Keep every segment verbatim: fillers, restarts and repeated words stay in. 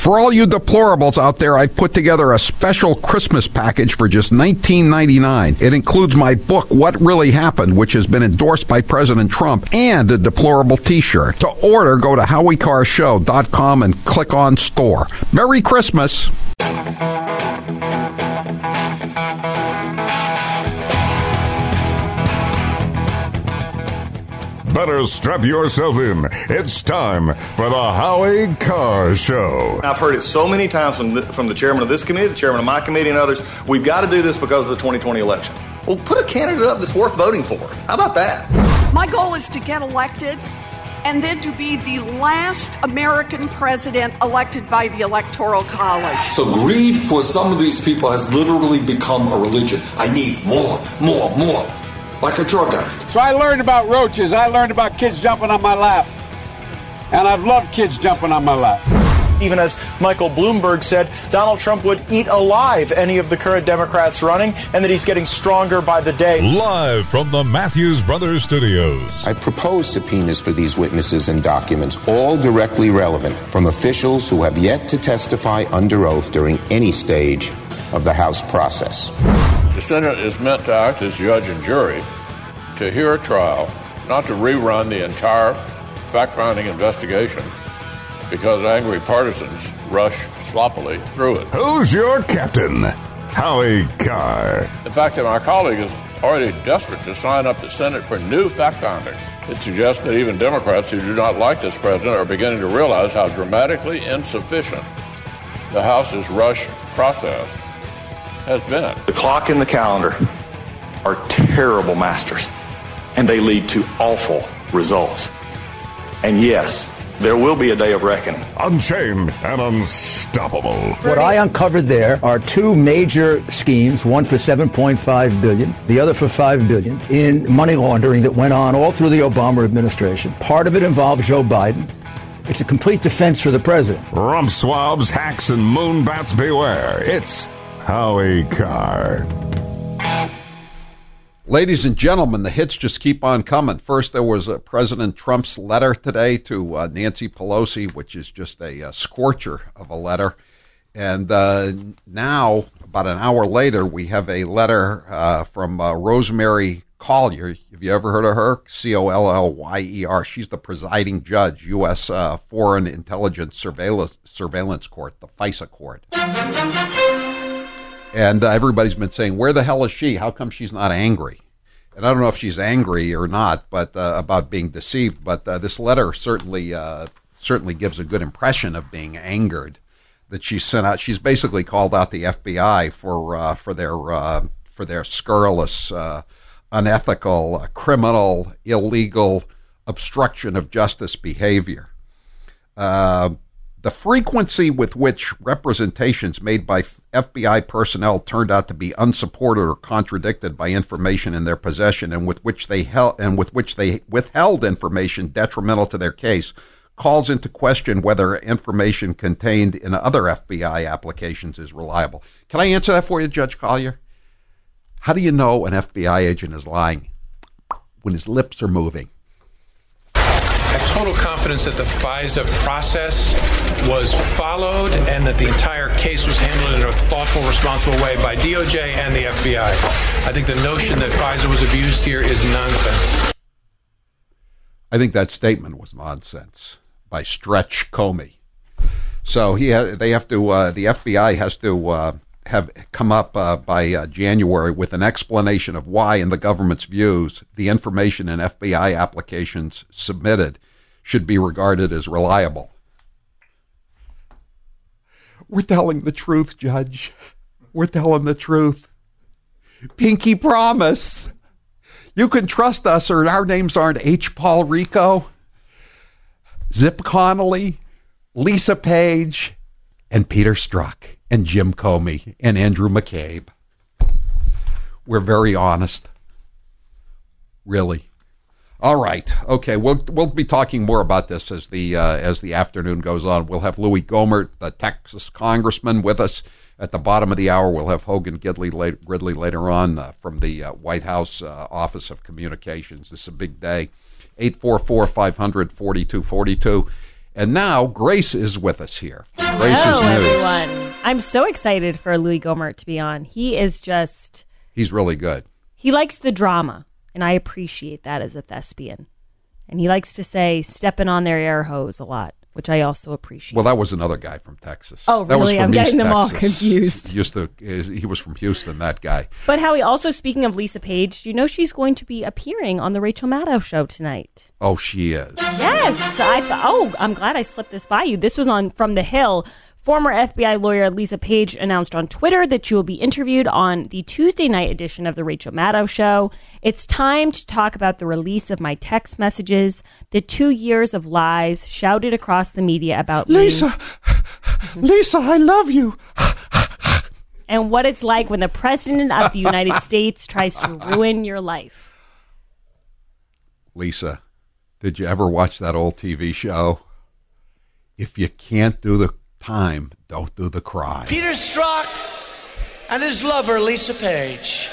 For all you deplorables out there, I've put together a special Christmas package for just nineteen ninety-nine dollars. It includes my book, What Really Happened, which has been endorsed by President Trump, and a deplorable t-shirt. To order, go to howie carr show dot com and click on store. Merry Christmas. Better strap yourself in. It's time for the Howie Carr Show. I've heard it so many times from the, from the chairman of this committee, the chairman of my committee, and others. We've got to do this because of the twenty twenty election. Well, put a candidate up that's worth voting for. How about that? My goal is to get elected and then to be the last American president elected by the Electoral College. So greed for some of these people has literally become a religion. I need more, more, more. Like a drug addict. So I learned about roaches. I learned about kids jumping on my lap. And I've loved kids jumping on my lap. Even as Michael Bloomberg said, Donald Trump would eat alive any of the current Democrats running, and that he's getting stronger by the day. Live from the Matthews Brothers Studios. I propose subpoenas for these witnesses and documents, all directly relevant, from officials who have yet to testify under oath during any stage of the House process. The Senate is meant to act as judge and jury, to hear a trial, not to rerun the entire fact-finding investigation because angry partisans rush sloppily through it. Who's your captain? Howie Carr. The fact that my colleague is already desperate to sign up the Senate for new fact-finding, it suggests that even Democrats who do not like this president are beginning to realize how dramatically insufficient the House's rush process has been. The clock and the calendar are terrible masters, and they lead to awful results. And yes, there will be a day of reckoning. Unchained and unstoppable. What I uncovered there are two major schemes, one for seven point five billion dollars, the other for five billion dollars, in money laundering that went on all through the Obama administration. Part of it involved Joe Biden. It's a complete defense for the president. Rump swabs, hacks, and moonbats beware. It's Howie Carr. Ladies and gentlemen, the hits just keep on coming. First, there was uh, President Trump's letter today to uh, Nancy Pelosi, which is just a, a scorcher of a letter. And uh, now, about an hour later, we have a letter uh, from uh, Rosemary Collyer. Have you ever heard of her? C O L L Y E R. She's the presiding judge, U S Uh, Foreign Intelligence Surveillance, Surveillance Court, the FISA court. And uh, everybody's been saying, where the hell is she? How come she's not angry? And I don't know if she's angry or not, but uh, about being deceived. But uh, this letter certainly uh, certainly gives a good impression of being angered that she sent out. She's basically called out the F B I for uh, for their uh, for their scurrilous, uh, unethical, uh, criminal, illegal obstruction of justice behavior. Uh, The frequency with which representations made by F B I personnel turned out to be unsupported or contradicted by information in their possession, and with which they held and with which they withheld information detrimental to their case, calls into question whether information contained in other F B I applications is reliable. Can I answer that for you, Judge Collyer? How do you know an F B I agent is lying? When his lips are moving. I have total confidence that the FISA process was followed and that the entire case was handled in a thoughtful, responsible way by D O J and the F B I. I think the notion that FISA was abused here is nonsense. I think that statement was nonsense by Stretch Comey. So he ha- they have to, uh, the F B I has to uh, have come up uh, by uh, January with an explanation of why, in the government's views, the information in F B I applications submitted should be regarded as reliable. We're telling the truth, Judge. We're telling the truth. Pinky promise. You can trust us, or our names aren't H. Paul Rico, Zip Connolly, Lisa Page, and Peter Strzok, and Jim Comey, and Andrew McCabe. We're very honest. Really. All right. Okay. We'll we'll be talking more about this as the uh, as the afternoon goes on. We'll have Louis Gohmert, the Texas congressman, with us at the bottom of the hour. We'll have Hogan Gidley later, Gridley later on uh, from the uh, White House uh, Office of Communications. This is a big day. eight four four, five hundred, forty-two forty-two. And now Grace is with us here. Grace's Hello, News. everyone. I'm so excited for Louis Gohmert to be on. He is just... He's really good. He likes the drama, and I appreciate that as a thespian. And he likes to say, stepping on their air hose a lot, which I also appreciate. Well, that was another guy from Texas. Oh, that was really? from I'm East getting them all Texas. confused. He used to, he was from Houston, that guy. But Howie, also speaking of Lisa Page, do you know she's going to be appearing on the Rachel Maddow show tonight? Oh, she is. Yes. I th- oh, I'm glad I slipped this by you. This was on From the Hill. Former F B I lawyer Lisa Page announced on Twitter that she will be interviewed on the Tuesday night edition of the Rachel Maddow show. It's time to talk about the release of my text messages, the two years of lies shouted across the media about Lisa, me. Lisa, I love you. And what it's like when the president of the United States tries to ruin your life. Lisa, did you ever watch that old T V show? If you can't do the time, don't do the crime. Peter Strzok and his lover, Lisa Page.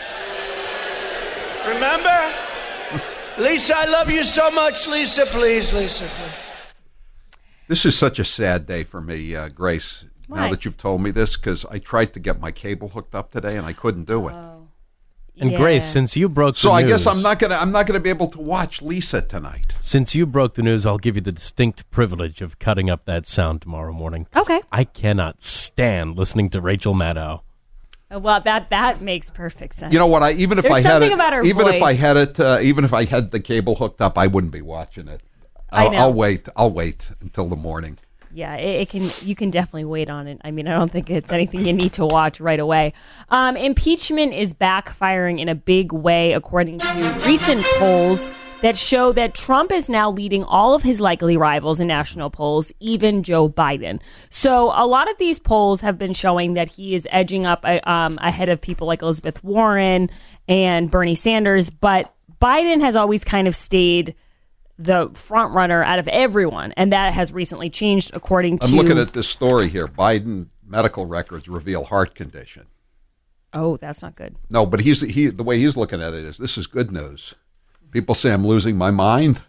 Remember? Lisa, I love you so much. Lisa, please, Lisa, please. This is such a sad day for me, uh, Grace, Why? now that you've told me this, because I tried to get my cable hooked up today, and I couldn't do it. Oh. And Yeah. Grace, since you broke the So I news, guess I'm not gonna I'm not gonna be able to watch Lisa tonight. Since you broke the news, I'll give you the distinct privilege of cutting up that sound tomorrow morning. 'Cause Okay. I cannot stand listening to Rachel Maddow. Well, that that makes perfect sense. You know what? I even if There's I had something it, about her even if I voice. had it, uh, even if I had the cable hooked up, I wouldn't be watching it. I I'll, know. I'll wait. I'll wait until the morning. Yeah, it, it can. You can definitely wait on it. I mean, I don't think it's anything you need to watch right away. Um, impeachment is backfiring in a big way, according to recent polls that show that Trump is now leading all of his likely rivals in national polls, even Joe Biden. So a lot of these polls have been showing that he is edging up uh, um, ahead of people like Elizabeth Warren and Bernie Sanders, but Biden has always kind of stayed the front runner out of everyone, and that has recently changed according to... I'm looking at this story here. Biden medical records reveal heart condition. Oh, that's not good. No, but he's he the way he's looking at it is this is good news. People say I'm losing my mind.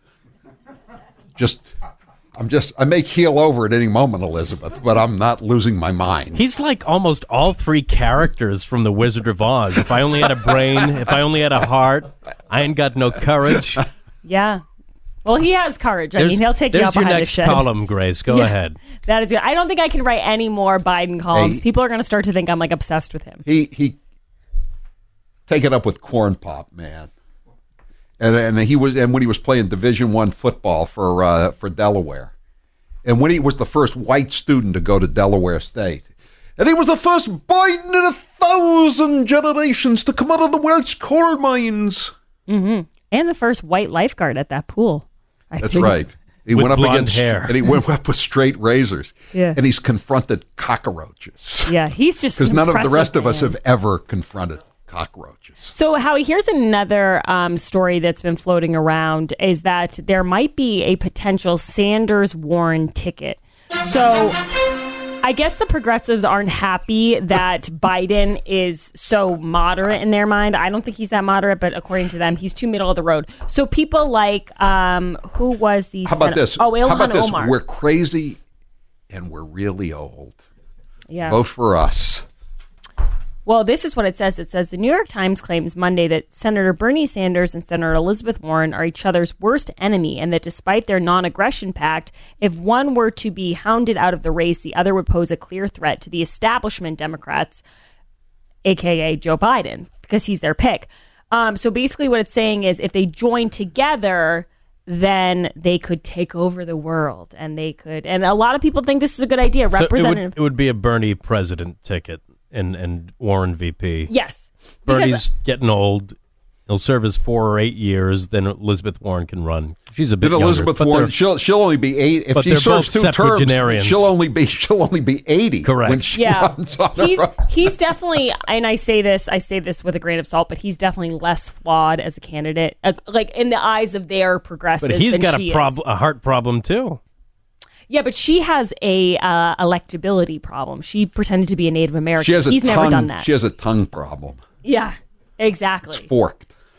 Just I'm just I may keel over at any moment, Elizabeth, but I'm not losing my mind. He's like almost all three characters from The Wizard of Oz. If I only had a brain, if I only had a heart, I ain't got no courage. Yeah. Well, he has courage. I There's- mean, he'll take you there's out your behind next the shed. column, Grace. Go Yeah, ahead. That is good. I don't think I can write any more Biden columns. Hey. People are going to start to think I'm like obsessed with him. He he take it up with Corn Pop, man. And and he was and when he was playing Division One football for uh, for Delaware, and when he was the first white student to go to Delaware State, and he was the first Biden in a thousand generations to come out of the Welsh coal mines. Mm-hmm. And the first white lifeguard at that pool. I That's think. right. He With went up blonde against hair. and he went up with straight razors. Yeah. And he's confronted cockroaches. Yeah, he's just Because an none of the impressive rest of us man. have ever confronted cockroaches. So, Howie, here's another um, story that's been floating around is that there might be a potential Sanders-Warren ticket. So, I guess the progressives aren't happy that Biden is so moderate in their mind. I don't think he's that moderate, but according to them, he's too middle of the road. So, people like, um, who was the... How about Sen- this? Oh, Ilhan How about this? Omar. We're crazy and we're really old. Yeah. Vote for us. Well, this is what it says. It says the New York Times claims Monday that Senator Bernie Sanders and Senator Elizabeth Warren are each other's worst enemy, and that despite their non-aggression pact, if one were to be hounded out of the race, the other would pose a clear threat to the establishment Democrats, a k a. Joe Biden, because he's their pick. Um, so basically what it's saying is if they join together, then they could take over the world, and they could. And a lot of people think this is a good idea. So it Representative. would, it would be a Bernie president ticket and, and Warren V P. Yes. Bernie's Because- getting old. He'll serve his four or eight years. Then Elizabeth Warren can run. She's a bit Then younger, Elizabeth but Warren, they're- she'll she'll only be eight. If but she they're serves both two terms, septuagenarians. she'll only be she'll only be eighty. Correct. When she Yeah, runs on her he's own. he's definitely, and I say this, I say this with a grain of salt, but he's definitely less flawed as a candidate, uh, like in the eyes of their progressives. But he's than got she a prob- is. a heart problem too. Yeah, but she has a uh, electability problem. She pretended to be a Native American. She has a he's tongue, never done that. She has a tongue problem. Yeah, exactly. It's forked.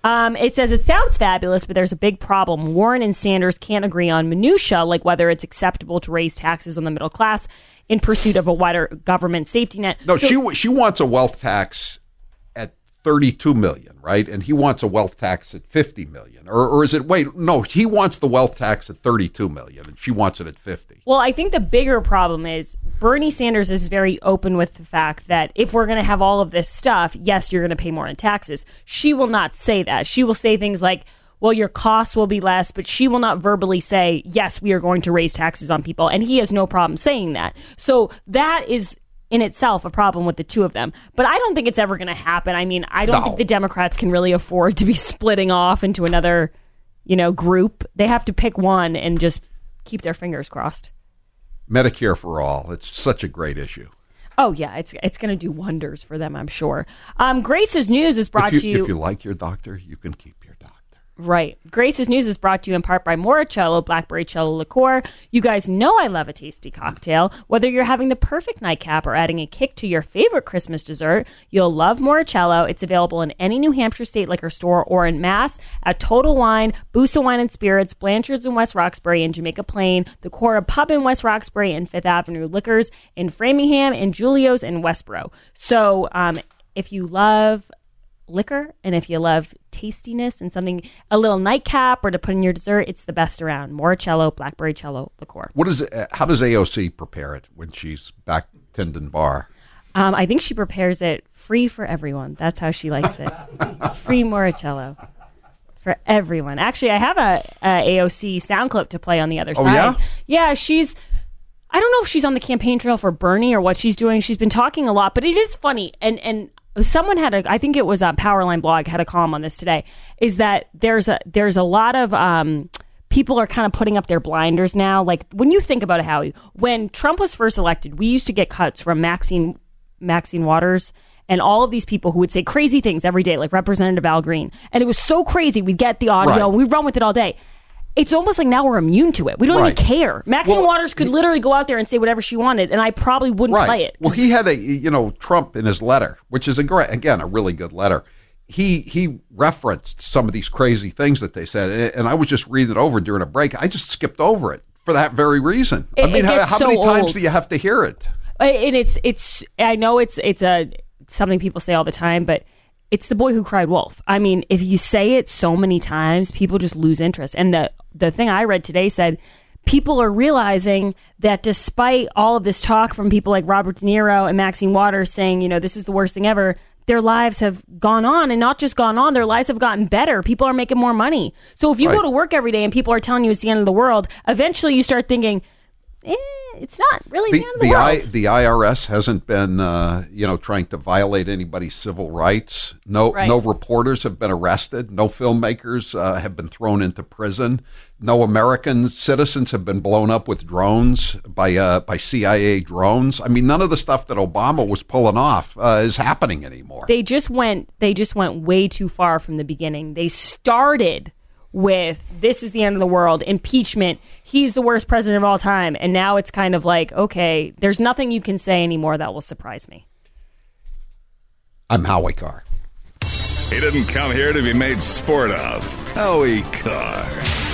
Um, it says it sounds fabulous, but there's a big problem. Warren and Sanders can't agree on minutia, like whether it's acceptable to raise taxes on the middle class in pursuit of a wider government safety net. No, So- she she wants a wealth tax at thirty-two million, right? And he wants a wealth tax at fifty million. Or or is it wait, no, he wants the wealth tax at thirty-two million and she wants it at fifty. Well, I think the bigger problem is Bernie Sanders is very open with the fact that if we're going to have all of this stuff, yes, you're going to pay more in taxes. She will not say that. She will say things like, well, your costs will be less, but she will not verbally say, yes, we are going to raise taxes on people. And he has no problem saying that. So that is in itself a problem with the two of them. But I don't think it's ever going to happen. I mean, I don't No. think the Democrats can really afford to be splitting off into another, you know, group. They have to pick one and just keep their fingers crossed. Medicare for all. It's such a great issue. Oh, yeah, it's it's going to do wonders for them, I'm sure. Um, Grace's News is brought if to you, you... if you like your doctor, you can keep your doctor. Right. Grace's News is brought to you in part by Moricello Blackberry Cello Liqueur. You guys know I love a tasty cocktail. Whether you're having the perfect nightcap or adding a kick to your favorite Christmas dessert, you'll love Moricello. It's available in any New Hampshire state liquor store or in Mass at Total Wine, Boost of Wine and Spirits, Blanchard's in West Roxbury and Jamaica Plain, the Cora Pub in West Roxbury, and Fifth Avenue Liquors in Framingham, and Julio's in Westboro. So um, if you love liquor and if you love tastiness and something, a little nightcap or to put in your dessert, it's the best around. Moricello Blackberry Cello Liqueur. What is it, uh, how does A O C prepare it when she's back tending bar? Um, I think she prepares it free for everyone. That's how she likes it. Free Moricello for everyone. Actually, I have a, a AOC sound clip to play on the other Oh, side. yeah? Yeah, she's, I don't know if she's on the campaign trail for Bernie or what she's doing. She's been talking a lot, but it is funny. And, and someone had a, I think it was a Powerline blog had a column on this today, is that there's a, there's a lot of, um, people are kind of putting up their blinders now. Like when you think about it, Howie, when Trump was first elected, we used to get cuts from Maxine, Maxine Waters and all of these people who would say crazy things every day, like Representative Al Green. And it was so crazy. We'd get the audio Right. and we'd run with it all day. It's almost like now we're immune to it. We don't Right. even care. Maxine Well, Waters could literally go out there and say whatever she wanted, and I probably wouldn't Right. play it. Well, he had a, you know, Trump in his letter, which is a great, again, a really good letter. He he referenced some of these crazy things that they said, and, and I was just reading it over during a break. I just skipped over it for that very reason. It- I mean, it how, gets how so many times old. do you have to hear it? And it's it's I know it's it's a something people say all the time, but it's the boy who cried wolf. I mean, if you say it so many times, people just lose interest. And the the thing I read today said people are realizing that despite all of this talk from people like Robert De Niro and Maxine Waters saying, you know, this is the worst thing ever, their lives have gone on, and not just gone on, their lives have gotten better. People are making more money. So if you Right. go to work every day and people are telling you it's the end of the world, eventually you start thinking, eh, it's not really the, The end of the, the, world. I, the I R S hasn't been, uh, you know, trying to violate anybody's civil rights. No, Right. no reporters have been arrested. No filmmakers uh, have been thrown into prison. No American citizens have been blown up with drones by uh, by C I A drones. I mean, none of the stuff that Obama was pulling off uh, is happening anymore. They just went they just went way too far from the beginning. They started with this is the end of the world, impeachment, he's the worst president of all time, and now it's kind of like, okay, there's nothing you can say anymore that will surprise me. I'm Howie Carr. He didn't come here to be made sport of. Howie Carr.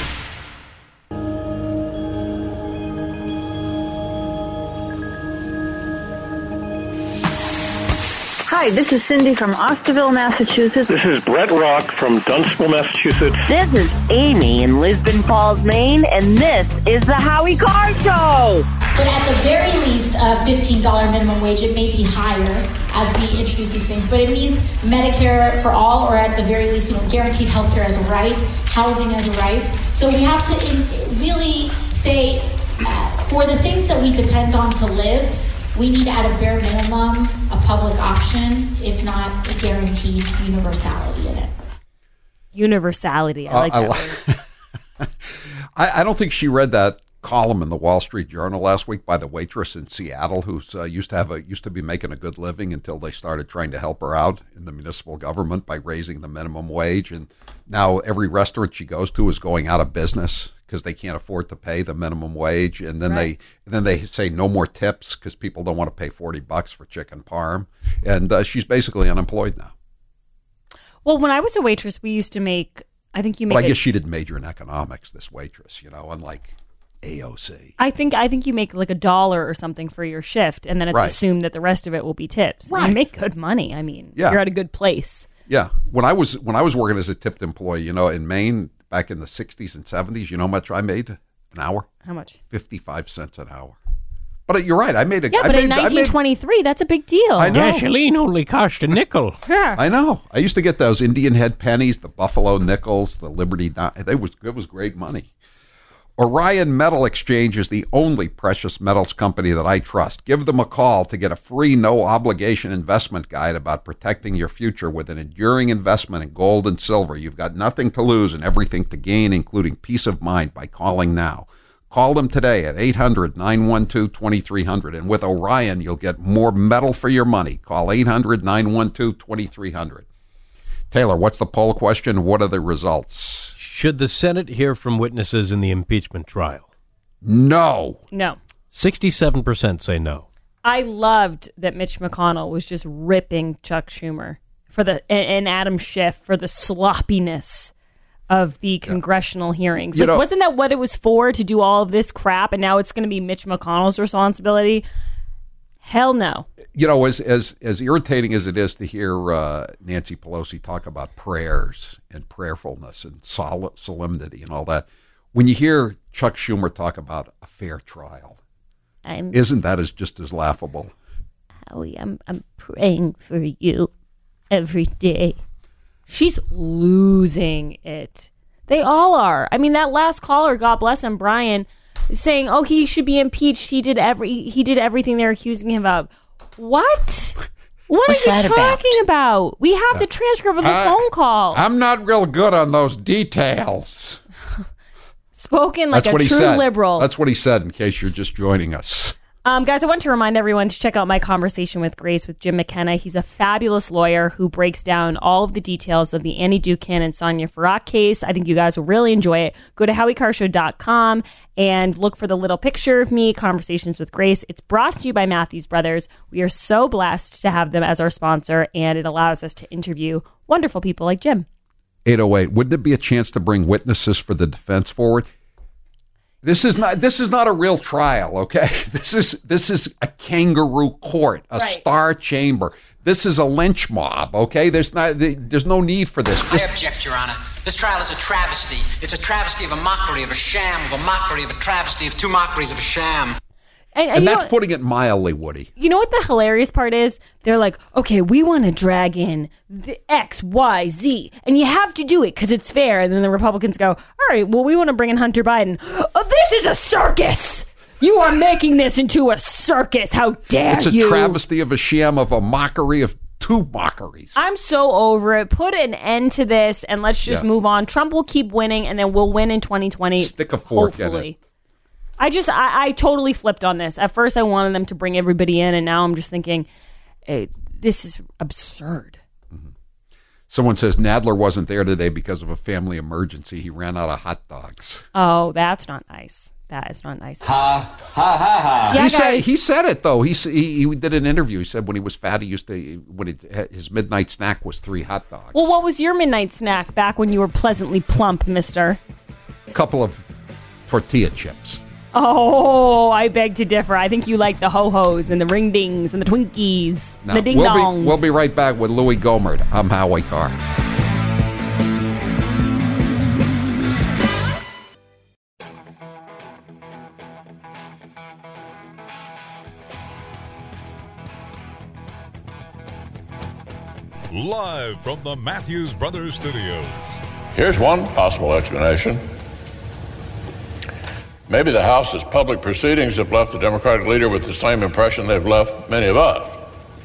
Hi, this is Cindy from Osterville, Massachusetts. This is Brett Rock from Dunstable, Massachusetts. This is Amy in Lisbon Falls, Maine, and this is the Howie Carr Show. But at the very least, a fifteen dollars minimum wage. It may be higher as we introduce these things, but it means Medicare for all, or at the very least, you know, guaranteed health care as a right, housing as a right. So we have to in, really say, uh, for the things that we depend on to live, we need at a bare minimum a public option, if not a guaranteed universality in it. Universality. I Uh, like I that li- word. I, I don't think she read that column in the Wall Street Journal last week by the waitress in Seattle who's uh, used to have a used to be making a good living until they started trying to help her out in the municipal government by raising the minimum wage, and now every restaurant she goes to is going out of business because they can't afford to pay the minimum wage, and then Right. they and then they say no more tips because people don't want to pay forty bucks for chicken parm, and uh, she's basically unemployed now. Well, when I was a waitress, we used to make, I think you make But I a- guess she didn't major in economics, this waitress, you know, unlike A O C. I think I think you make like a dollar or something for your shift, and then it's Right. assumed that the rest of it will be tips. Right. You make good money. I mean, Yeah. you're at a good place. Yeah. When I was when I was working as a tipped employee, you know, in Maine back in the sixties and seventies, you know how much I made an hour? How much? fifty-five cents an hour. But you're right. I made a Yeah, I but made, in I made- nineteen twenty-three, that's a big deal. I know. Gasoline only cost a nickel. Yeah. I know. I used to get those Indian head pennies, the Buffalo nickels, the Liberty. Di- They was it was great money. Orion Metal Exchange is the only precious metals company that I trust. Give them a call to get a free, no-obligation investment guide about protecting your future with an enduring investment in gold and silver. You've got nothing to lose and everything to gain, including peace of mind, by calling now. Call them today at eight hundred, nine one two, two three zero zero. And with Orion, you'll get more metal for your money. Call eight hundred, nine one two, two three zero zero. Taylor, what's the poll question? What are the results? Should the Senate hear from witnesses in the impeachment trial? No. No. sixty-seven percent say no. I loved that Mitch McConnell was just ripping Chuck Schumer for the and, and Adam Schiff for the sloppiness of the congressional hearings. You Like, know- wasn't that what it was for, to do all of this crap, and now it's going to be Mitch McConnell's responsibility? Hell no. You know, as as as irritating as it is to hear uh, Nancy Pelosi talk about prayers and prayerfulness and sol- solemnity and all that, when you hear Chuck Schumer talk about a fair trial, I'm, isn't that as just as laughable? Howie, I'm, I'm praying for you every day. She's losing it. They all are. I mean, that last caller, God bless him, Brian, saying, "Oh, he should be impeached. He did every he did everything they're accusing him of." What? What What's are you that about? talking about? We have the transcript of the I- phone call. I'm not real good on those details. Spoken like That's a what he true said. liberal. That's what he said, in case you're just joining us. Um, guys, I want to remind everyone to check out my conversation with Grace with Jim McKenna. He's a fabulous lawyer who breaks down all of the details of the Annie Dukan and Sonia Farak case. I think you guys will really enjoy it. Go to howie carr show dot com and look for the little picture of me, Conversations with Grace. It's brought to you by Matthews Brothers. We are so blessed to have them as our sponsor, and it allows us to interview wonderful people like Jim. eight oh eight. Wouldn't it be a chance to bring witnesses for the defense forward? This is not this is not a real trial, okay? This is this is a kangaroo court, a Right. star chamber. This is a lynch mob, okay? There's not there's no need for this. I object, Your Honor. This trial is a travesty. It's a travesty of a mockery, of a sham, of a mockery, of a travesty, of two mockeries, of a sham. And, and, And you that's know, putting it mildly, Woody. You know what the hilarious part is? They're like, okay, we want to drag in the X, Y, Z, and you have to do it because it's fair. And then the Republicans go, all right, well, we want to bring in Hunter Biden. Oh, this is a circus. You are making this into a circus. How dare It's a you? travesty of a sham, of a mockery, of two mockeries. I'm so over it. Put an end to this and let's just Yeah. move on. Trump will keep winning and then we'll win in twenty twenty. Stick a fork in hopefully. it. I just, I, I totally flipped on this. At first, I wanted them to bring everybody in, and now I'm just thinking, eh, this is absurd. Someone says Nadler wasn't there today because of a family emergency. He ran out of hot dogs. Oh, that's not nice. That is not nice. Ha, ha, ha, ha. Yeah, he, said, guys. he said it, though. He, s- he he did an interview. He said when he was fat, he used to, when he, his midnight snack was three hot dogs. Well, what was your midnight snack back when you were pleasantly plump, mister? A couple of tortilla chips. Oh, I beg to differ. I think you like the ho-hos and the ring-dings and the Twinkies Now, and the we'll ding-dongs. be, we'll be right back with Louis Gohmert. I'm Howie Carr. Live from the Matthews Brothers Studios. Here's one possible explanation. Maybe the House's public proceedings have left the Democratic leader with the same impression they've left many of us.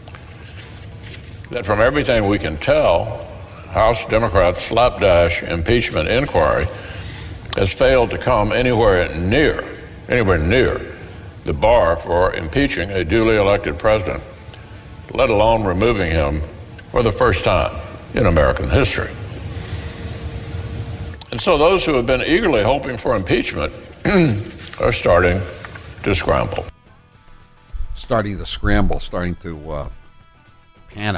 That from everything we can tell, House Democrats' slapdash impeachment inquiry has failed to come anywhere near, anywhere near the bar for impeaching a duly elected president, let alone removing him for the first time in American history. And so those who have been eagerly hoping for impeachment are starting to scramble. Starting to scramble, starting to uh, panic. I,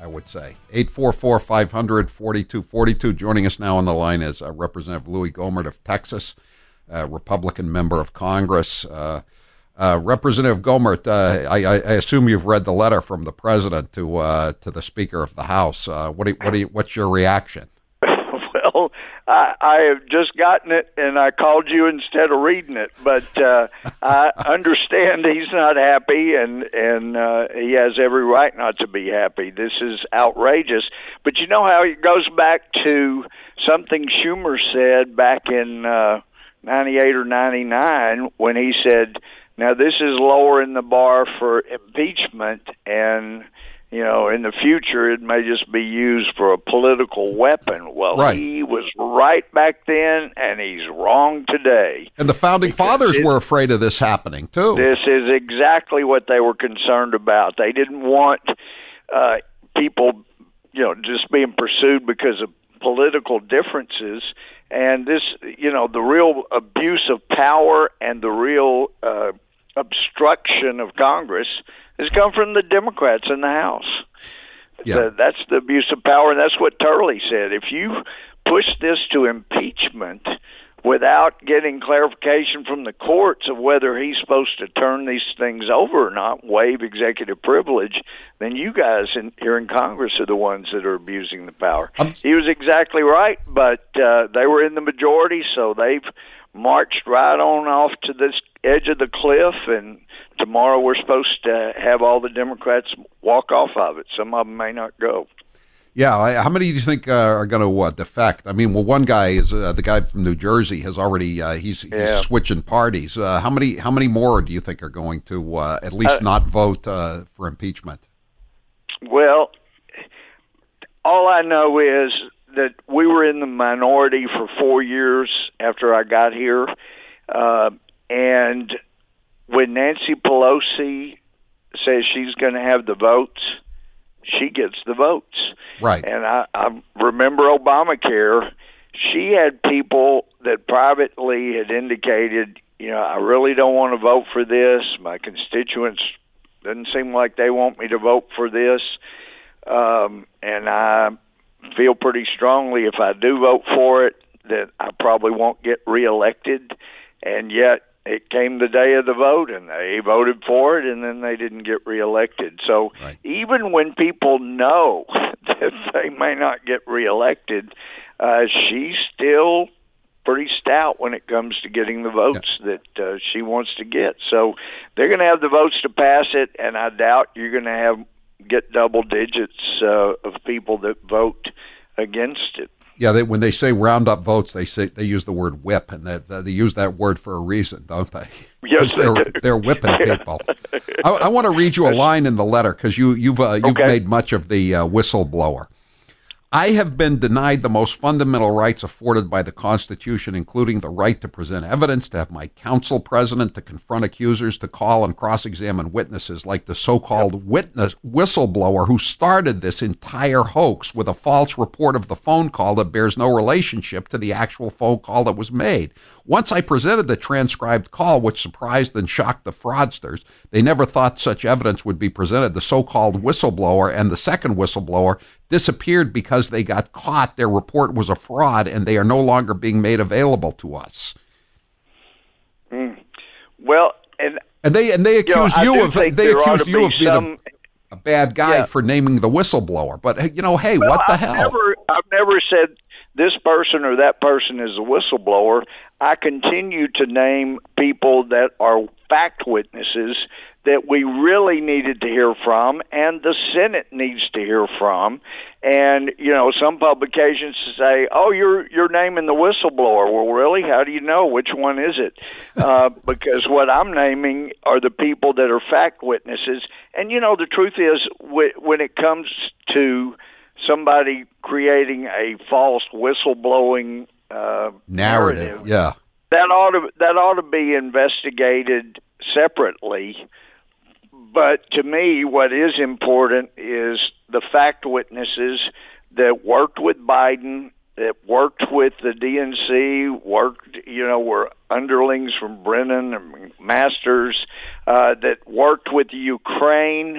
I would say. eight four four, five hundred, forty-two forty-two. Joining us now on the line is uh, Representative Louis Gohmert of Texas, uh, Republican member of Congress. Uh, uh, Representative Gohmert, uh, I, I assume you've read the letter from the president to uh, to the Speaker of the House. Uh, what do you, what do you, what's your reaction? Well, I, I have just gotten it, and I called you instead of reading it. But uh, I understand he's not happy, and and uh, he has every right not to be happy. This is outrageous. But you know how it goes back to something Schumer said back in uh, ninety-eight or ninety-nine when he said, "Now this is lowering the bar for impeachment, and you know, in the future, it may just be used for a political weapon." Well, right. He was right back then, and he's wrong today. And the Founding Fathers were afraid of this happening, too. This is exactly what they were concerned about. They didn't want uh, people, you know, just being pursued because of political differences. And this, you know, the real abuse of power and the real uh, obstruction of Congress has come from the Democrats in the House. Yeah. The, that's the abuse of power, and that's what Turley said. If you push this to impeachment without getting clarification from the courts of whether he's supposed to turn these things over or not, waive executive privilege, then you guys in, here in Congress are the ones that are abusing the power. Um, he was exactly right, but uh, they were in the majority, so they've marched right on off to this edge of the cliff, and tomorrow we're supposed to have all the Democrats walk off of it. Some of them may not go. Yeah, how many do you think uh, are going to uh, defect? I mean, well, one guy is uh, the guy from New Jersey has already uh, he's, he's yeah. switching parties. Uh, how many how many more do you think are going to uh, at least uh, not vote uh, for impeachment? Well, all I know is that we were in the minority for four years after I got here, uh, and when Nancy Pelosi says she's going to have the votes, she gets the votes. Right. And I, I remember Obamacare. She had people that privately had indicated, you know, I really don't want to vote for this. My constituents doesn't seem like they want me to vote for this. Um, and I feel pretty strongly if I do vote for it that I probably won't get reelected. And yet it came the day of the vote, and they voted for it, and then they didn't get reelected. So right. even when people know that they may not get reelected, uh, she's still pretty stout when it comes to getting the votes yeah. that uh, she wants to get. So they're going to have the votes to pass it, and I doubt you're going to have get double digits uh, of people that vote against it. Yeah, they, when they say round up votes, they say they use the word whip, and that they use that word for a reason, don't they? Yes, they they're do. they're whipping people. I, I want to read you a line in the letter because you you've uh, you've okay. made much of the uh, whistleblower. I have been denied the most fundamental rights afforded by the Constitution, including the right to present evidence, to have my counsel present, to confront accusers, to call and cross-examine witnesses, like the so-called witness whistleblower who started this entire hoax with a false report of the phone call that bears no relationship to the actual phone call that was made. Once I presented the transcribed call, which surprised and shocked the fraudsters, they never thought such evidence would be presented. The so-called whistleblower and the second whistleblower disappeared because they got caught. Their report was a fraud, and they are no longer being made available to us. Mm. Well, and and they and they accused you, know, you of they accused you of being some, a, a bad guy yeah. for naming the whistleblower. But you know, hey, well, what the I've hell? Never, I've never said this person or that person is a whistleblower. I continue to name people that are fact witnesses that we really needed to hear from, and the Senate needs to hear from. And, you know, some publications say, oh, you're you're naming the whistleblower. Well, really? How do you know? Which one is it? Uh, because what I'm naming are the people that are fact witnesses. And, you know, the truth is, when it comes to somebody creating a false whistleblowing uh, narrative, narrative, yeah, that ought to that ought to be investigated separately. But to me, what is important is the fact witnesses that worked with Biden, that worked with the D N C, worked, you know, were underlings from Brennan and Masters, uh, that worked with Ukraine,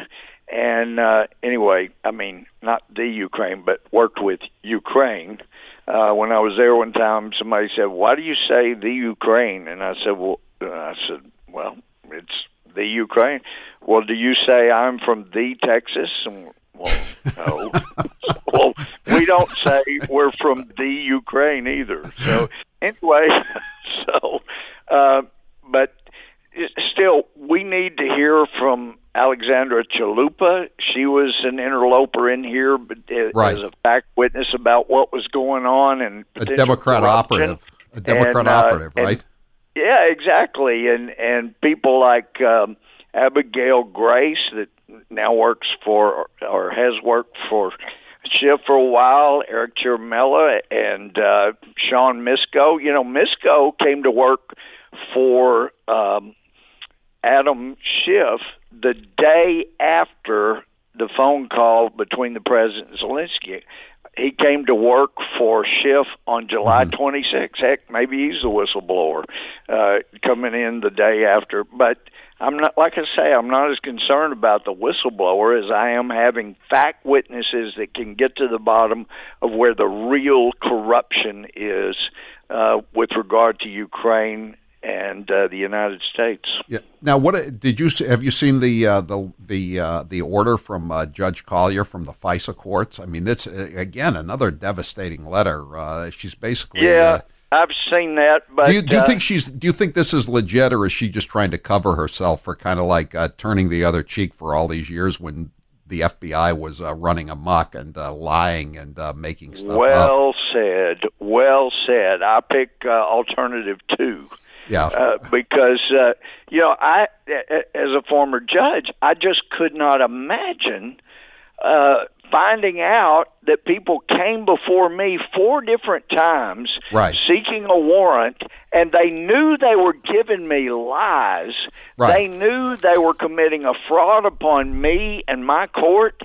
And uh, anyway, I mean, not the Ukraine, but worked with Ukraine. Uh, when I was there one time, somebody said, "Why do you say the Ukraine?" And I said, "Well, uh, I said, well, it's the Ukraine." "Well, do you say I'm from the Texas?" And, well, no. Well, we don't say we're from the Ukraine either. So anyway, so uh, but still, we need to hear from Alexandra Chalupa. She was an interloper in here, but right. as a fact witness about what was going on and a Democrat corruption. operative, a Democrat and, uh, operative, right? And, yeah, exactly. And and people like um, Abigail Grace that now works for or has worked for Schiff for a while, Eric Chirmella and uh, Sean Misko. You know, Misko came to work for um, Adam Schiff the day after the phone call between the president and Zelensky. He came to work for Schiff on July twenty-sixth. Heck, maybe he's the whistleblower uh, coming in the day after. But I'm not, like I say, I'm not as concerned about the whistleblower as I am having fact witnesses that can get to the bottom of where the real corruption is uh, with regard to Ukraine and uh, the United States. Yeah. Now, what did you have you seen the uh, the the uh, the order from uh, Judge Collier from the FISA courts? I mean, that's uh, again another devastating letter. Uh, she's basically yeah. Uh, I've seen that, but do you, do you uh, think she's? Do you think this is legit, or is she just trying to cover herself for kind of like uh, turning the other cheek for all these years when the F B I was uh, running amok and uh, lying and uh, making stuff well up? said, well said. I pick uh, alternative two. Yeah, uh, because uh, you know, I as a former judge, I just could not imagine uh, finding out that people came before me four different times, right. seeking a warrant, and they knew they were giving me lies. Right. They knew they were committing a fraud upon me and my court.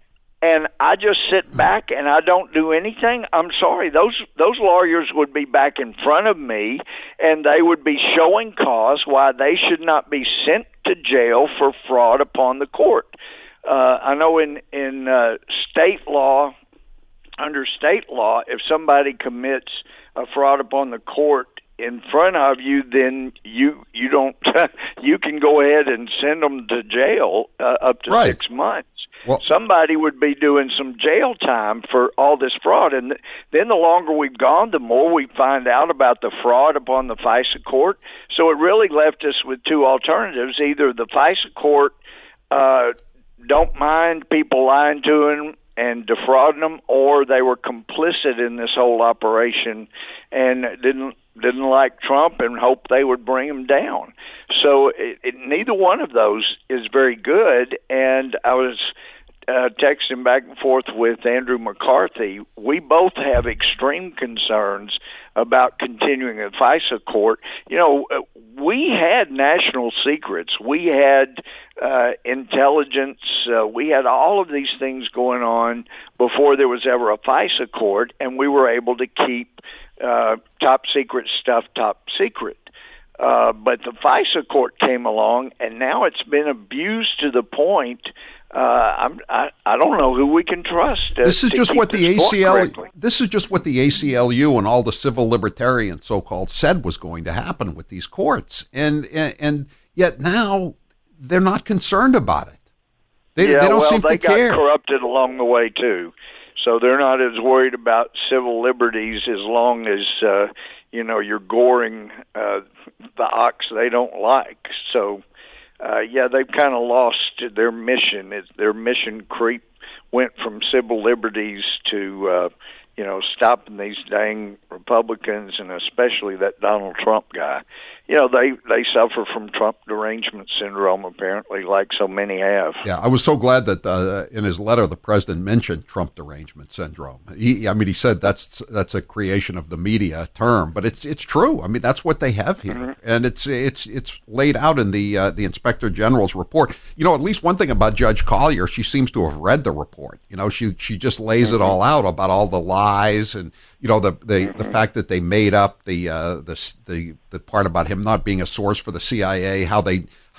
And I just sit back and I don't do anything. I'm sorry, those those lawyers would be back in front of me, and they would be showing cause why they should not be sent to jail for fraud upon the court. Uh, I know in in uh, state law, under state law, if somebody commits a fraud upon the court in front of you, then you you don't you can go ahead and send them to jail uh, up to right. six months. Well, somebody would be doing some jail time for all this fraud. And th- then the longer we've gone, the more we find out about the fraud upon the FISA court. So it really left us with two alternatives. Either the FISA court uh, don't mind people lying to them and defrauding them, or they were complicit in this whole operation and didn't didn't like Trump and hoped they would bring him down. So it, it, neither one of those is very good. And I was uh, texting back and forth with Andrew McCarthy. We both have extreme concerns about continuing the FISA court. You know, we had national secrets. We had uh, intelligence. Uh, we had all of these things going on before there was ever a FISA court, and we were able to keep uh, top secret stuff top secret. Uh, but the FISA court came along, and now it's been abused to the point uh, I'm, I I don't know who we can trust. To, this is to just keep what the A C L. correctly. This is just what the A C L U and all the civil libertarians, so-called, said was going to happen with these courts, and and, and yet now they're not concerned about it. They, yeah, they don't well, seem they to got care. corrupted along the way too, so they're not as worried about civil liberties as long as uh, you know you're goring uh, the ox they don't like. So. Uh, yeah, they've kind of lost their mission. It's, their mission creep went from civil liberties to, uh, you know, stopping these dang Republicans and especially that Donald Trump guy. You know, they, they suffer from Trump derangement syndrome, apparently, like so many have. Yeah, I was so glad that uh, in his letter the president mentioned Trump derangement syndrome. He, I mean, he said that's that's a creation of the media term, but it's it's true. I mean, that's what they have here, mm-hmm. and it's it's it's laid out in the uh, the Inspector General's report. You know, at least one thing about Judge Collier, she seems to have read the report. You know, she she just lays mm-hmm. it all out about all the lies and you know the the, mm-hmm. the fact that they made up the uh, the the the part about him not being a source for the C I A, how they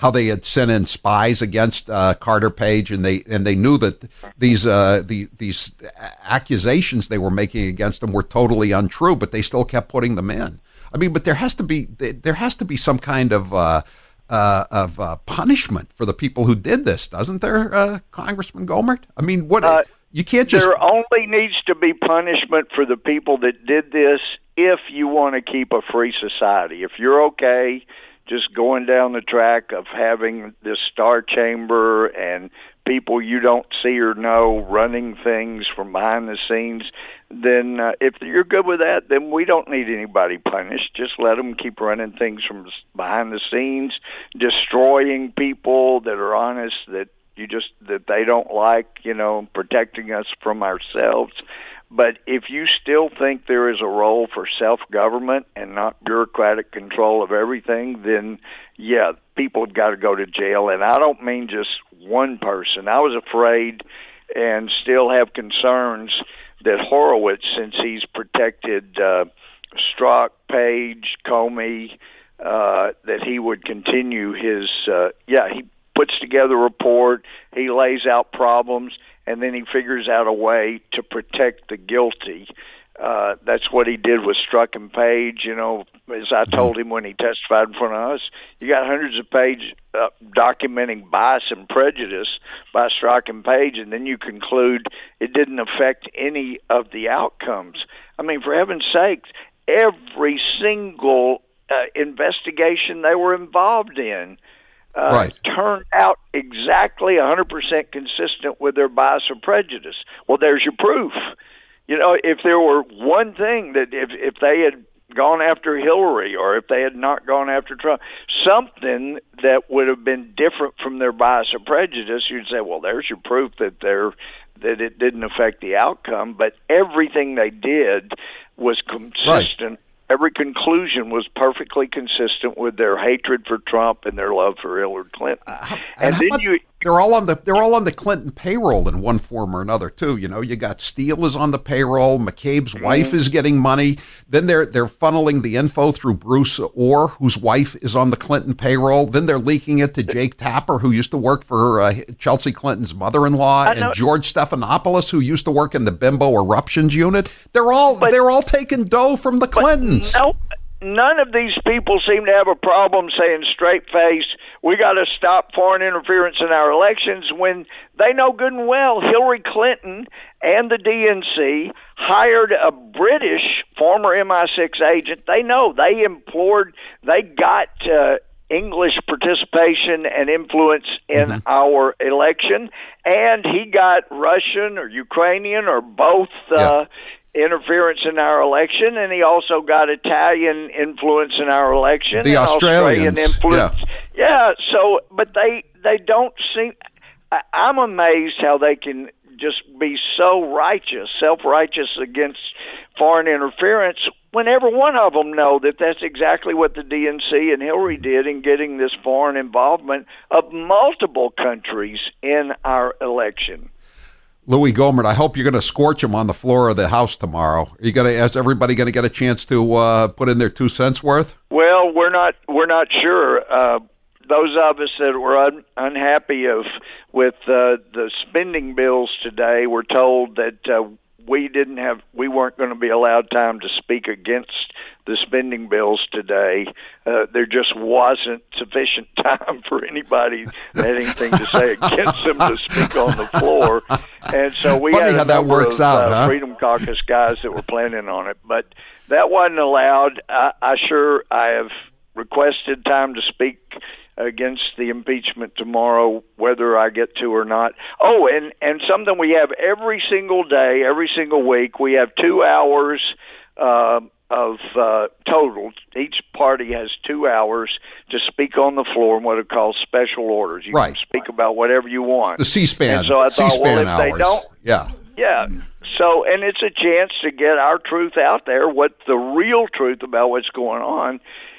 how they had sent in spies against uh, Carter Page, and they and they knew that these uh, the these accusations they were making against him were totally untrue, but they still kept putting them in. I mean, but there has to be there has to be some kind of uh, uh, of uh, punishment for the people who did this, doesn't there, uh, Congressman Gohmert? I mean, what uh, you can't just there only needs to be punishment for the people that did this if you want to keep a free society. If you're okay just going down the track of having this star chamber and people you don't see or know running things from behind the scenes, then uh, if you're good with that, then we don't need anybody punished. Just let them keep running things from behind the scenes, destroying people that are honest, that you just that they don't like, you know, protecting us from ourselves. But if you still think there is a role for self-government and not bureaucratic control of everything, then, yeah, people have got to go to jail. And I don't mean just one person. I was afraid and still have concerns that Horowitz, since he's protected uh, Strzok, Page, Comey, uh, that he would continue his, uh, yeah, he puts together a report, he lays out problems, and then he figures out a way to protect the guilty. Uh, that's what he did with Strzok and Page. You know, as I told him when he testified in front of us, you got hundreds of pages uh, documenting bias and prejudice by Strzok and Page, and then you conclude it didn't affect any of the outcomes. I mean, for heaven's sakes, every single uh, investigation they were involved in Uh, right. turned out exactly one hundred percent consistent with their bias or prejudice. Well, there's your proof. You know, if there were one thing that if, if they had gone after Hillary or if they had not gone after Trump, something that would have been different from their bias or prejudice, you'd say, well, there's your proof that they're that it didn't affect the outcome. But everything they did was consistent. Right. Every conclusion was perfectly consistent with their hatred for Trump and their love for Hillary Clinton. Uh, and, and then you, they're all on the they're all on the Clinton payroll in one form or another too. You know, you got Steele is on the payroll, McCabe's mm-hmm. wife is getting money. Then they're they're funneling the info through Bruce Orr, whose wife is on the Clinton payroll. Then they're leaking it to Jake Tapper, who used to work for uh, Chelsea Clinton's mother-in-law, and George Stephanopoulos, who used to work in the bimbo eruptions unit. They're all but, they're all taking dough from the Clintons. No, none of these people seem to have a problem saying straight-faced, we got to stop foreign interference in our elections, when they know good and well Hillary Clinton and the D N C hired a British former M I six agent. They know. They implored, they got uh, English participation and influence in mm-hmm. our election, and he got Russian or Ukrainian or both uh, yeah. interference in our election, and he also got Italian influence in our election. The and Australians, Australian influence. Yeah. yeah, so, but they, they don't seem, I, I'm amazed how they can just be so righteous, self-righteous against foreign interference, when every one of them know that that's exactly what the D N C and Hillary did in getting this foreign involvement of multiple countries in our election. Louis Gohmert, I hope you're going to scorch him on the floor of the House tomorrow. Are you going to? Is everybody going to get a chance to uh, put in their two cents worth? Well, we're not. We're not sure. Uh, those of us that were un- unhappy of with uh, the spending bills today were told that uh, we didn't have. We weren't going to be allowed time to speak against the spending bills today. Uh, there just wasn't sufficient time for anybody that had anything to say against them to speak on the floor. And so we Funny had a how that number works of out, uh, huh? Freedom Caucus guys that were planning on it, but that wasn't allowed. I, I sure I have requested time to speak against the impeachment tomorrow, whether I get to or not. Oh, and, and something we have every single day, every single week, we have two hours uh, of uh, total. Each party has two hours to speak on the floor in what are called special orders. You right. can speak about whatever you want. The C-SPAN, and so I thought, C-SPAN well, if hours. they don't, yeah. Yeah. So, and it's a chance to get our truth out there, what the real truth about what's going on.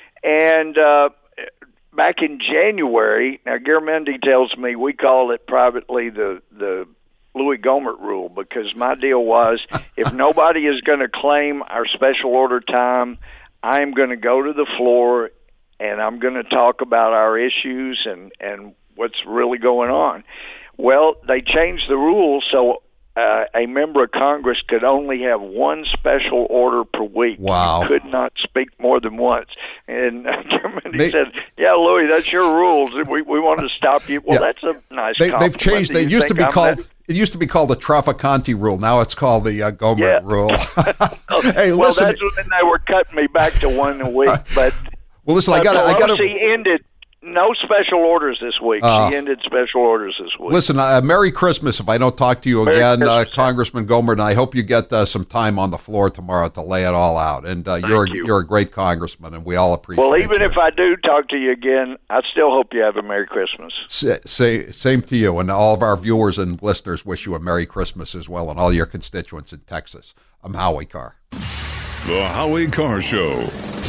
And uh, back in January, now Garamendi tells me we call it privately the the Louis Gohmert rule, because my deal was if nobody is going to claim our special order time, I'm going to go to the floor and I'm going to talk about our issues and, and what's really going on. Well, they changed the rules so uh, a member of Congress could only have one special order per week. Wow. You could not speak more than once. And he they, said, yeah, Louis, that's your rules. We we want to stop you. Well, yeah. that's a nice they, compliment. They've changed. They used to be I'm called... That? It used to be called the Traficante rule. Now it's called the uh, Gohmert yeah. rule. Hey, well, listen. that's when they were cutting me back to one a week. But well, listen, I got. I got. She ended. No special orders this week. Uh, she ended special orders this week. Listen, uh, Merry Christmas if I don't talk to you Merry again, uh, Christmas, Congressman Gohmert, and I hope you get uh, some time on the floor tomorrow to lay it all out. And uh, you're you. you're a great congressman, and we all appreciate it. Well, even you. if I do talk to you again, I still hope you have a Merry Christmas. Say, say, same to you, and all of our viewers and listeners wish you a Merry Christmas as well, and all your constituents in Texas. I'm Howie Carr. The Howie Carr Show.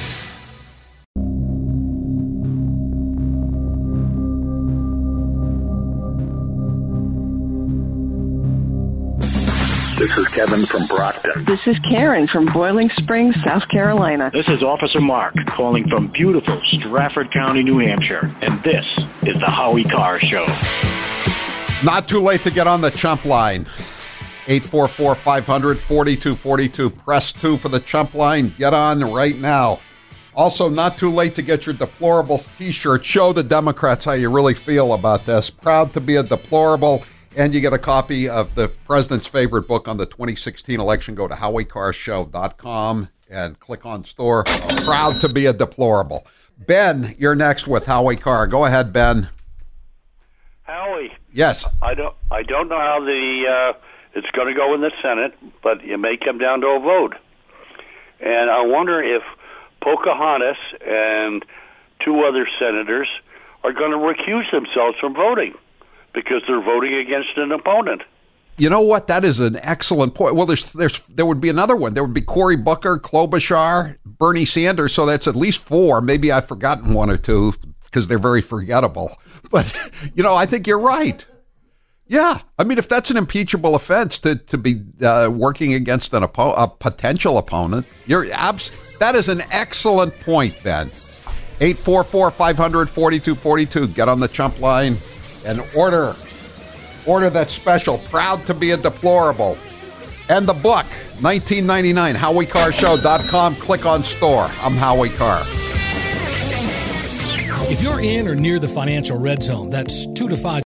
This is Kevin from Brockton. This is Karen from Boiling Springs, South Carolina. This is Officer Mark calling from beautiful Stratford County, New Hampshire. And this is the Howie Carr Show. Not too late to get on the chump line. eight four four, five hundred, forty-two forty-two. Press two for the chump line. Get on right now. Also, not too late to get your Deplorables t-shirt. Show the Democrats how you really feel about this. Proud to be a deplorable. And you get a copy of the president's favorite book on the twenty sixteen election. Go to howie carr show dot com and click on store. Proud to be a deplorable. Ben, you're next with Howie Carr. Go ahead, Ben. Howie. Yes. I don't. I don't know how the uh, it's going to go in the Senate, but it may come down to a vote. And I wonder if Pocahontas and two other senators are going to recuse themselves from voting, because they're voting against an opponent. You know what? That is an excellent point. Well, there's, there's, there would be another one. There would be Cory Booker, Klobuchar, Bernie Sanders. So that's at least four. Maybe I've forgotten one or two because they're very forgettable. But, you know, I think you're right. Yeah. I mean, if that's an impeachable offense to, to be uh, working against an oppo- a potential opponent, you're abs- that is an excellent point, Ben. eight four four, five hundred, forty-two forty-two. Get on the chump line. And order, order that special, Proud to be a Deplorable. And the book, nineteen ninety-nine, howie carr show dot com. Click on store. I'm Howie Carr. If you're in or near the financial red zone, that's two to five